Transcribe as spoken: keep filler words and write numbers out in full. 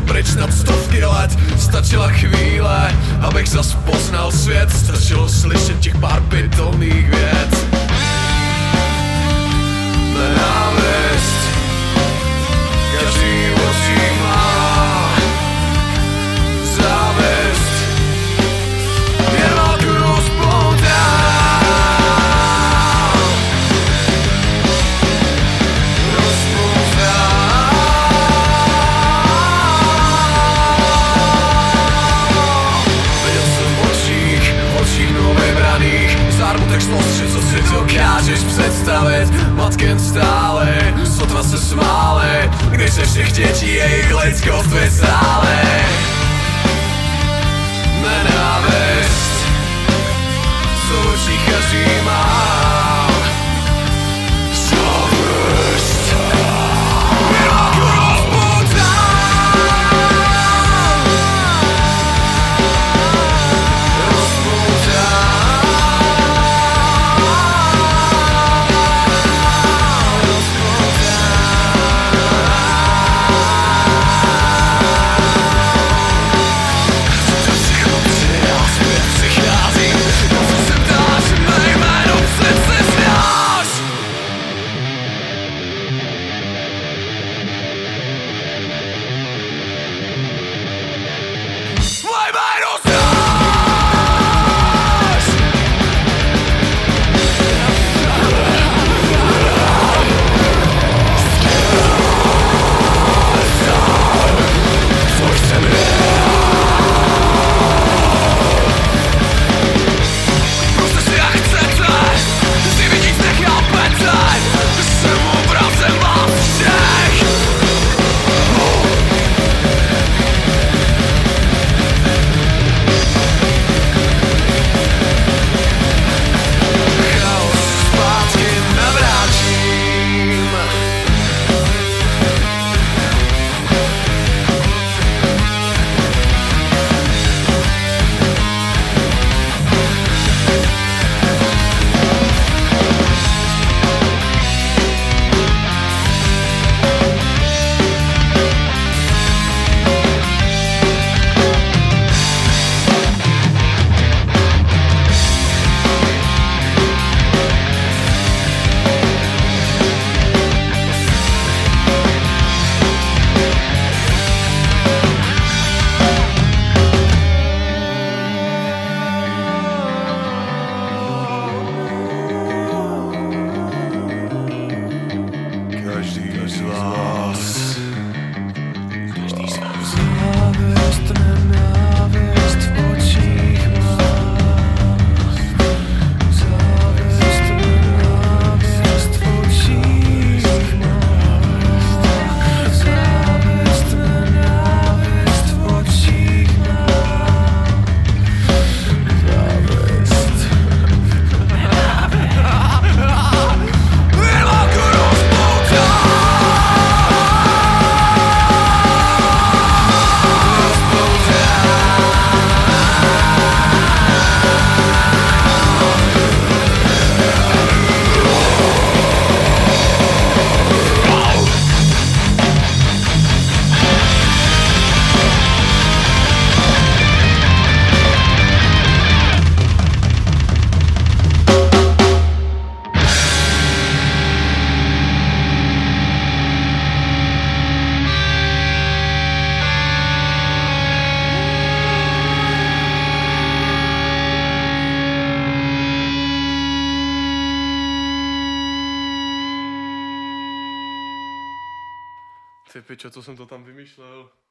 pryč nad stovky let. Stačila chvíle, abych zas poznal svět. Stačilo slyšet těch pár pitomých vět. Nenávist každý očí má, závist jen válku rozpoutá. Rozpoutá. Viděl jsem v očích, v očích novybraných zármutek slostři, co si dokážeš představit. Matky stály, sotva se smály, když se všech dětí jejich lidskost vysály. Nenávist, co v očích každý má. Zavist, jen válku rozpoutá. Rozpoutá. Každý z vás, každý z vás. Závist, nenávist v očích vás. Závist, nenávist v očích vás. Závist, nenávist v očích vás. Závist, Ty pičo, co jsem to tam vymýšlel?